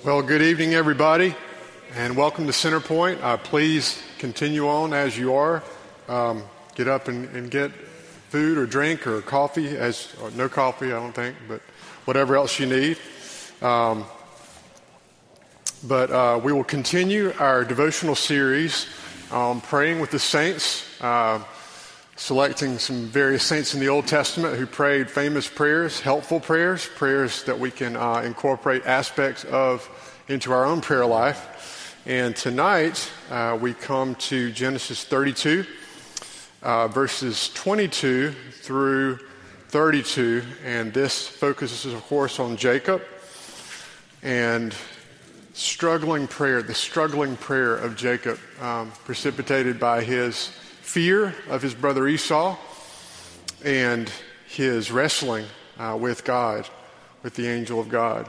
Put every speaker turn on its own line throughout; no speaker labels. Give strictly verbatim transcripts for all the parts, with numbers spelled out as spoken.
Well, good evening, everybody, and welcome to Centerpoint. Uh, please continue on as you are. Um, get up and, and get food or drink or coffee, as or no coffee, I don't think, but whatever else you need. Um, but uh, we will continue our devotional series on praying with the saints, uh, selecting some various saints in the Old Testament who prayed famous prayers, helpful prayers, prayers that we can uh, incorporate aspects of into our own prayer life. And tonight uh, we come to Genesis thirty-two, uh, verses twenty-two through thirty-two, and this focuses, of course, on Jacob and struggling prayer, the struggling prayer of Jacob, um, precipitated by his fear of his brother Esau and his wrestling uh, with God, with the angel of God.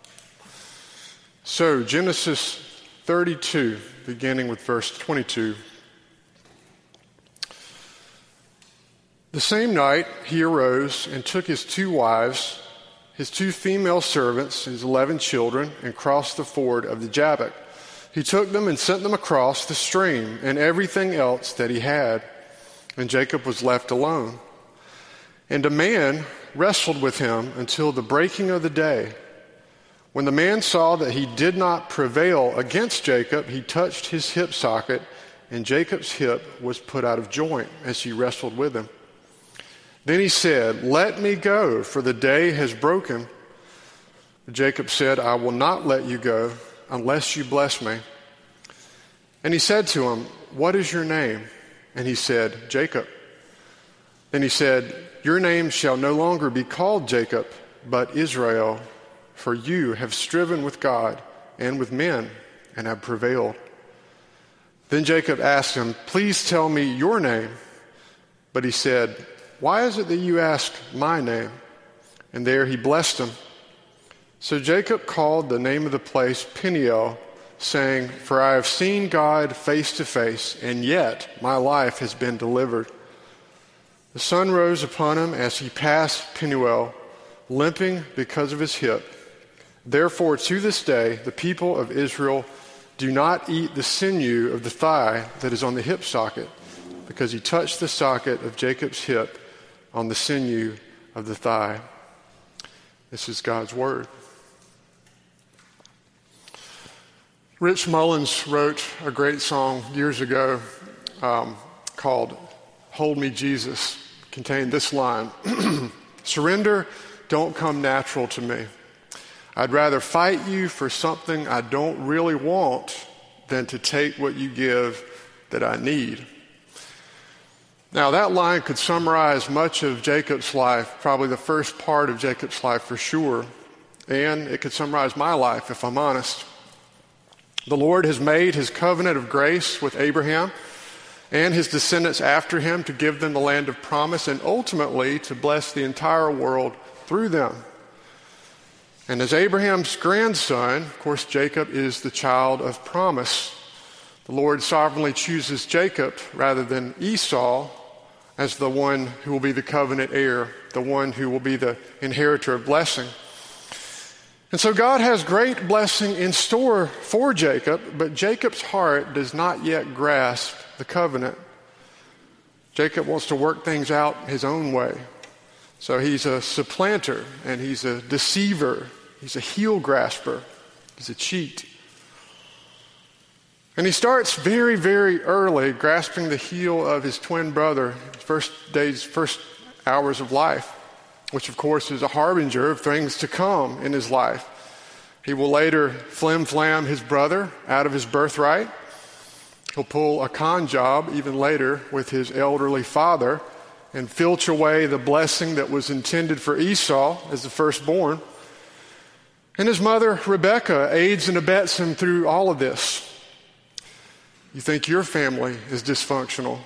So, Genesis thirty-two, beginning with verse twenty-two. The same night he arose and took his two wives, his two female servants, his eleven children, and crossed the ford of the Jabbok. He took them and sent them across the stream and everything else that he had, and Jacob was left alone. And a man wrestled with him until the breaking of the day. When the man saw that he did not prevail against Jacob, he touched his hip socket, and Jacob's hip was put out of joint as he wrestled with him. Then he said, "Let me go, for the day has broken." Jacob said, "I will not let you go unless you bless me." And he said to him, "What is your name?" And he said, "Jacob." Then he said, "Your name shall no longer be called Jacob, but Israel, for you have striven with God and with men and have prevailed." Then Jacob asked him, "Please tell me your name." But he said, "Why is it that you ask my name?" And there he blessed him. So Jacob called the name of the place Peniel, saying, "For I have seen God face to face, and yet my life has been delivered." The sun rose upon him as he passed Peniel, limping because of his hip. Therefore, to this day, the people of Israel do not eat the sinew of the thigh that is on the hip socket, because he touched the socket of Jacob's hip on the sinew of the thigh. This is God's word. Rich Mullins wrote a great song years ago um, called "Hold Me, Jesus." It contained this line: "Surrender don't come natural to me. I'd rather fight you for something I don't really want than to take what you give that I need." Now, that line could summarize much of Jacob's life, probably the first part of Jacob's life for sure, and it could summarize my life, if I'm honest. The Lord has made his covenant of grace with Abraham and his descendants after him to give them the land of promise and ultimately to bless the entire world through them. And as Abraham's grandson, of course, Jacob is the child of promise. The Lord sovereignly chooses Jacob rather than Esau as the one who will be the covenant heir, the one who will be the inheritor of blessing. And so God has great blessing in store for Jacob, but Jacob's heart does not yet grasp the covenant. Jacob wants to work things out his own way. So he's a supplanter, and he's a deceiver. He's a heel grasper. He's a cheat. And he starts very, very early grasping the heel of his twin brother, first days, first hours of life, which of course is a harbinger of things to come in his life. He will later flim-flam his brother out of his birthright. He'll pull a con job even later with his elderly father and filch away the blessing that was intended for Esau as the firstborn. And his mother, Rebekah, aids and abets him through all of this. You think your family is dysfunctional.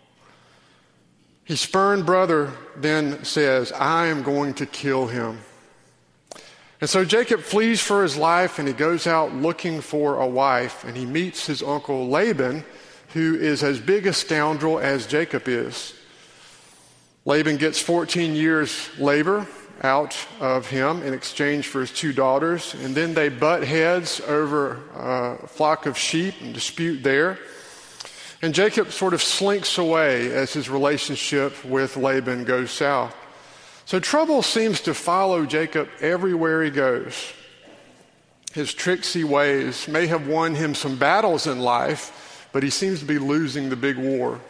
His spurned brother then says, "I am going to kill him." And so Jacob flees for his life, and he goes out looking for a wife, and he meets his uncle Laban, who is as big a scoundrel as Jacob is. Laban gets fourteen years labor out of him in exchange for his two daughters, and then they butt heads over a flock of sheep and dispute there. And Jacob sort of slinks away as his relationship with Laban goes south. So trouble seems to follow Jacob everywhere he goes. His tricksy ways may have won him some battles in life, but he seems to be losing the big war.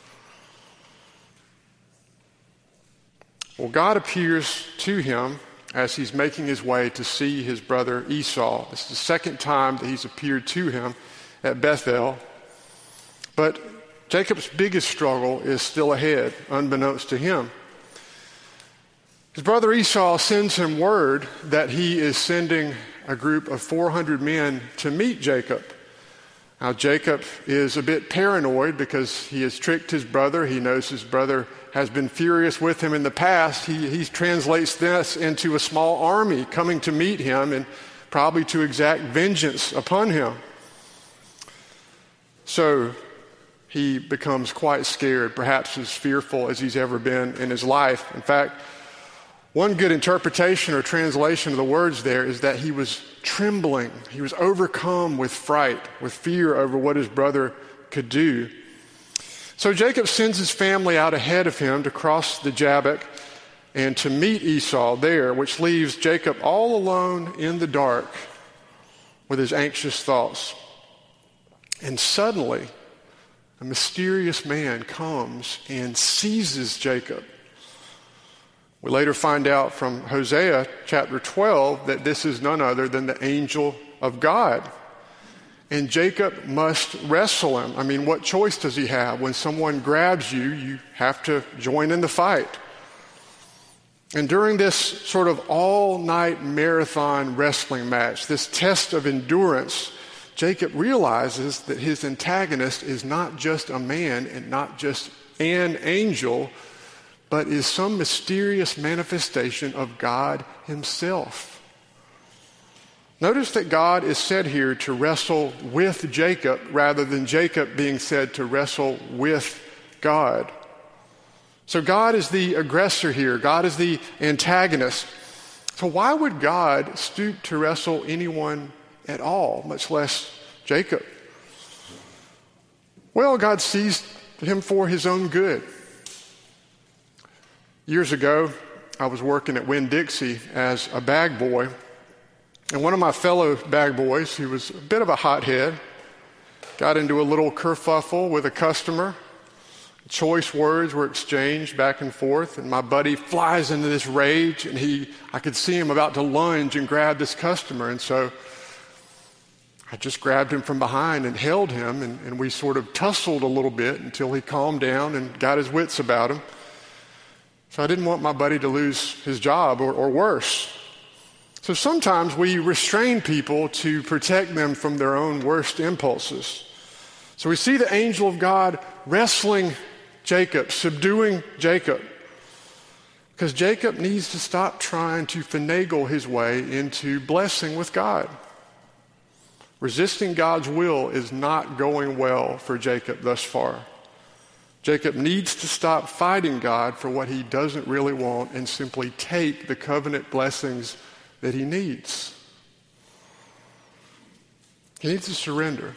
Well, God appears to him as he's making his way to see his brother Esau. This is the second time that he's appeared to him at Bethel. But Jacob's biggest struggle is still ahead, unbeknownst to him. His brother Esau sends him word that he is sending a group of four hundred men to meet Jacob. Now, Jacob is a bit paranoid because he has tricked his brother. He knows his brother has been furious with him in the past. He, he translates this into a small army coming to meet him and probably to exact vengeance upon him. So he becomes quite scared, perhaps as fearful as he's ever been in his life. In fact, one good interpretation or translation of the words there is that he was trembling. He was overcome with fright, with fear over what his brother could do. So Jacob sends his family out ahead of him to cross the Jabbok and to meet Esau there, which leaves Jacob all alone in the dark with his anxious thoughts. And suddenly, a mysterious man comes and seizes Jacob. We later find out from Hosea chapter twelve that this is none other than the angel of God. And Jacob must wrestle him. I mean, what choice does he have? When someone grabs you, you have to join in the fight. And during this sort of all-night marathon wrestling match, this test of endurance, Jacob realizes that his antagonist is not just a man and not just an angel, but is some mysterious manifestation of God himself. Notice that God is said here to wrestle with Jacob rather than Jacob being said to wrestle with God. So God is the aggressor here. God is the antagonist. So why would God stoop to wrestle anyone at all, much less Jacob? Well, God sees him for his own good. Years ago, I was working at Winn-Dixie as a bag boy, and one of my fellow bag boys, who was a bit of a hothead, got into a little kerfuffle with a customer. Choice words were exchanged back and forth, and my buddy flies into this rage, and he, I could see him about to lunge and grab this customer, and so I just grabbed him from behind and held him, and, and we sort of tussled a little bit until he calmed down and got his wits about him. So I didn't want my buddy to lose his job or, or worse. So sometimes we restrain people to protect them from their own worst impulses. So we see the angel of God wrestling Jacob, subduing Jacob, because Jacob needs to stop trying to finagle his way into blessing with God. Resisting God's will is not going well for Jacob thus far. Jacob needs to stop fighting God for what he doesn't really want and simply take the covenant blessings that he needs. He needs to surrender.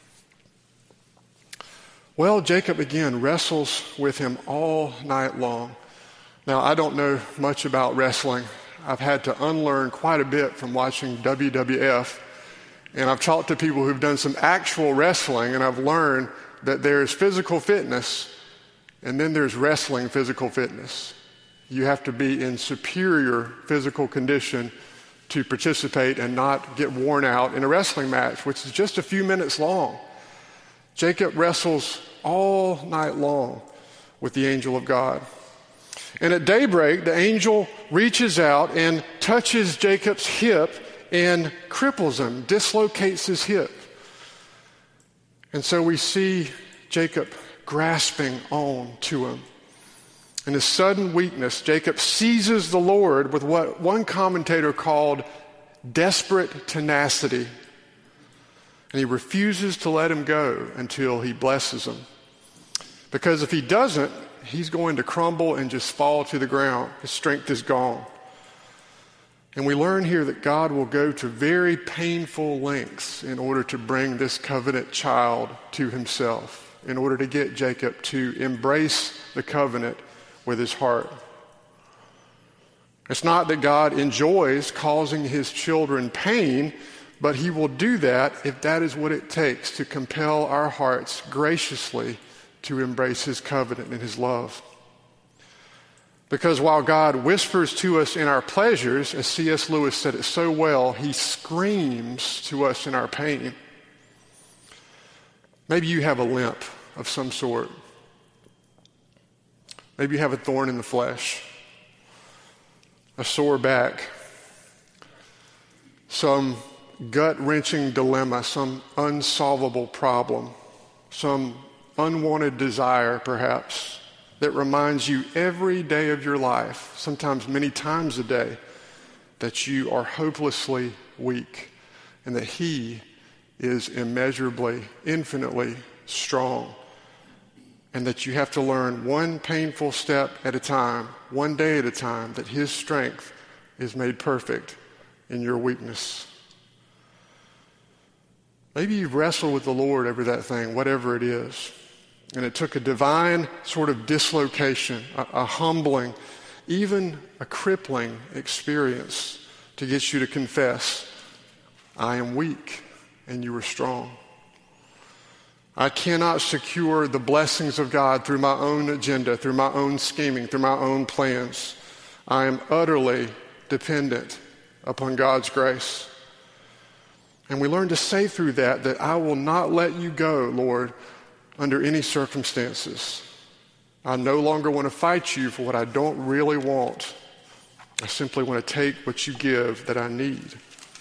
Well, Jacob again wrestles with him all night long. Now, I don't know much about wrestling. I've had to unlearn quite a bit from watching W W F. And I've talked to people who've done some actual wrestling, and I've learned that there's physical fitness, and then there's wrestling physical fitness. You have to be in superior physical condition to participate and not get worn out in a wrestling match, which is just a few minutes long. Jacob wrestles all night long with the angel of God. And at daybreak, the angel reaches out and touches Jacob's hip and cripples him, dislocates his hip. And so we see Jacob grasping on to him. In his sudden weakness, Jacob seizes the Lord with what one commentator called desperate tenacity. And he refuses to let him go until he blesses him. Because if he doesn't, he's going to crumble and just fall to the ground. His strength is gone. And we learn here that God will go to very painful lengths in order to bring this covenant child to himself, in order to get Jacob to embrace the covenant with his heart. It's not that God enjoys causing his children pain, but he will do that if that is what it takes to compel our hearts graciously to embrace his covenant and his love. Because while God whispers to us in our pleasures, as C S Lewis said it so well, he screams to us in our pain. Maybe you have a limp of some sort. Maybe you have a thorn in the flesh, a sore back, some gut-wrenching dilemma, some unsolvable problem, some unwanted desire, perhaps, that reminds you every day of your life, sometimes many times a day, that you are hopelessly weak and that he is immeasurably, infinitely strong, and that you have to learn one painful step at a time, one day at a time, that his strength is made perfect in your weakness. Maybe you've wrestled with the Lord over that thing, whatever it is. And it took a divine sort of dislocation, a, a humbling, even a crippling experience to get you to confess, I am weak and you are strong. I cannot secure the blessings of God through my own agenda, through my own scheming, through my own plans. I am utterly dependent upon God's grace. And we learn to say through that, that I will not let you go, Lord, under any circumstances. I no longer want to fight you for what I don't really want. I simply want to take what you give that I need.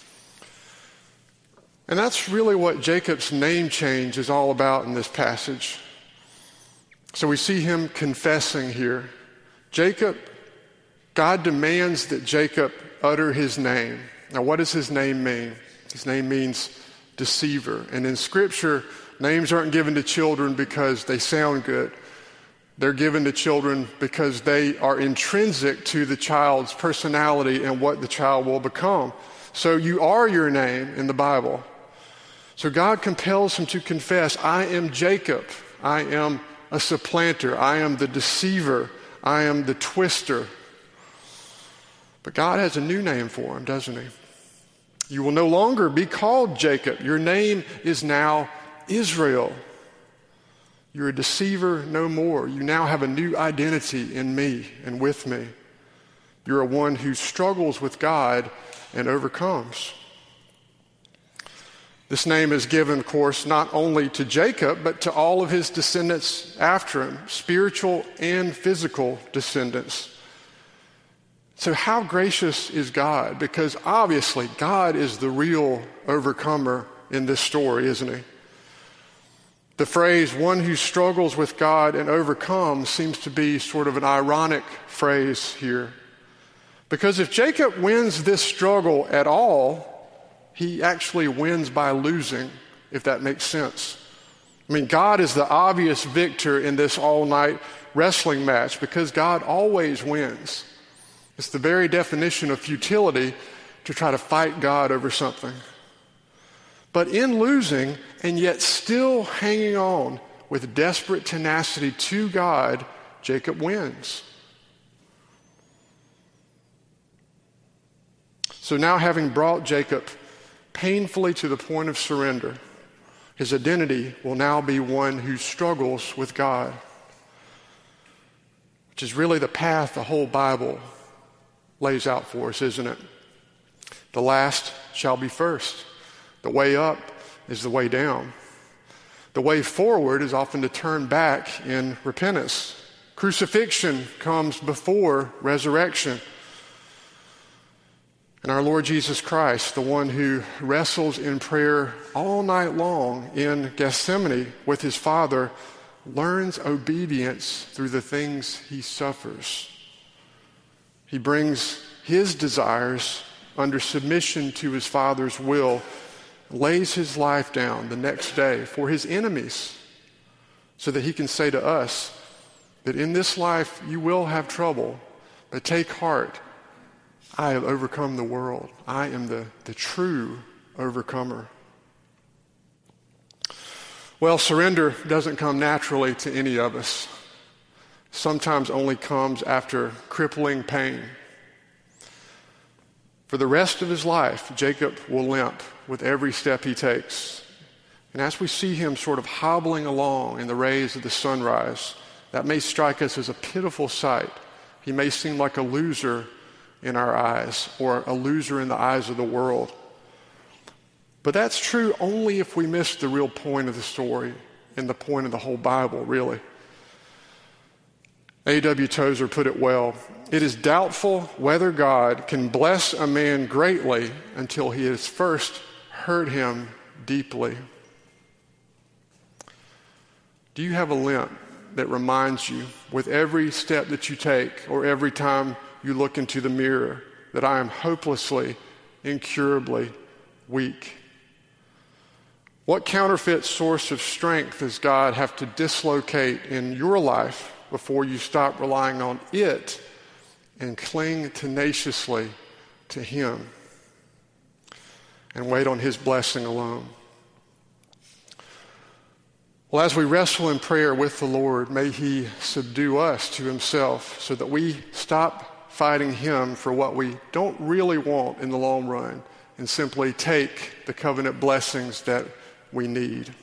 And that's really what Jacob's name change is all about in this passage. So we see him confessing here. Jacob, God demands that Jacob utter his name. Now, what does his name mean? His name means deceiver. And in Scripture, names aren't given to children because they sound good. They're given to children because they are intrinsic to the child's personality and what the child will become. So you are your name in the Bible. So God compels him to confess, I am Jacob. I am a supplanter. I am the deceiver. I am the twister. But God has a new name for him, doesn't he? You will no longer be called Jacob. Your name is now Israel. You're a deceiver no more. You now have a new identity in me and with me. You're a one who struggles with God and overcomes. This name is given, of course, not only to Jacob, but to all of his descendants after him, spiritual and physical descendants. So how gracious is God? Because obviously God is the real overcomer in this story, isn't he? The phrase, one who struggles with God and overcomes, seems to be sort of an ironic phrase here. Because if Jacob wins this struggle at all, he actually wins by losing, if that makes sense. I mean, God is the obvious victor in this all-night wrestling match because God always wins. It's the very definition of futility to try to fight God over something. But in losing and yet still hanging on with desperate tenacity to God, Jacob wins. So now, having brought Jacob painfully to the point of surrender, his identity will now be one who struggles with God, which is really the path the whole Bible lays out for us, isn't it? The last shall be first. The way up is the way down. The way forward is often to turn back in repentance. Crucifixion comes before resurrection. And our Lord Jesus Christ, the one who wrestles in prayer all night long in Gethsemane with his Father, learns obedience through the things he suffers. He brings his desires under submission to his Father's will, lays his life down the next day for his enemies, so that he can say to us that in this life you will have trouble, but take heart. I have overcome the world. I am the, the true overcomer. Well, surrender doesn't come naturally to any of us. Sometimes only comes after crippling pain. For the rest of his life, Jacob will limp with every step he takes. And as we see him sort of hobbling along in the rays of the sunrise, that may strike us as a pitiful sight. He may seem like a loser in our eyes, or a loser in the eyes of the world. But that's true only if we miss the real point of the story and the point of the whole Bible, really. A W Tozer put it well. It is doubtful whether God can bless a man greatly until he has first hurt him deeply. Do you have a limp that reminds you with every step that you take or every time you look into the mirror that I am hopelessly, incurably weak? What counterfeit source of strength does God have to dislocate in your life before you stop relying on it and cling tenaciously to him and wait on his blessing alone? Well, as we wrestle in prayer with the Lord, may he subdue us to himself so that we stop fighting him for what we don't really want in the long run and simply take the covenant blessings that we need.